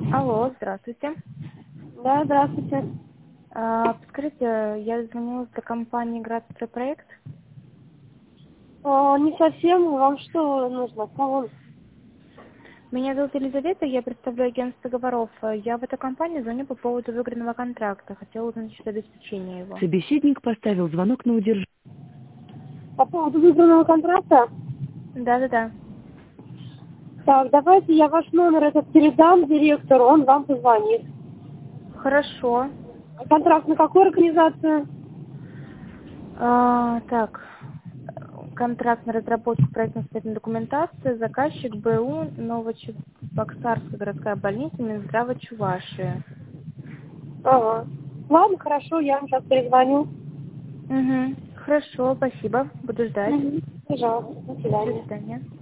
Алло, здравствуйте. Да, здравствуйте. Подскажите, я звонила для компании «Градстройпроект». Не совсем. Вам что нужно? Кого? Меня зовут Елизавета, я представляю агентство договоров. Я в эту компанию звоню по поводу выигранного контракта. Хотела узнать насчет обеспечения его. Собеседник поставил звонок на удержание. По поводу выбранного контракта? Да-да-да. Так, давайте я ваш номер этот передам директору, он вам позвонит. Хорошо. Контракт на какую организацию? Так, контракт на разработку проектно-сметной документации, заказчик БУ Новочебоксарская городская больница Минздрава Чувашии. Ага. Ладно, хорошо, я вам сейчас перезвоню. Угу. Хорошо, спасибо. Буду ждать. Пожалуйста, до До свидания. свидания.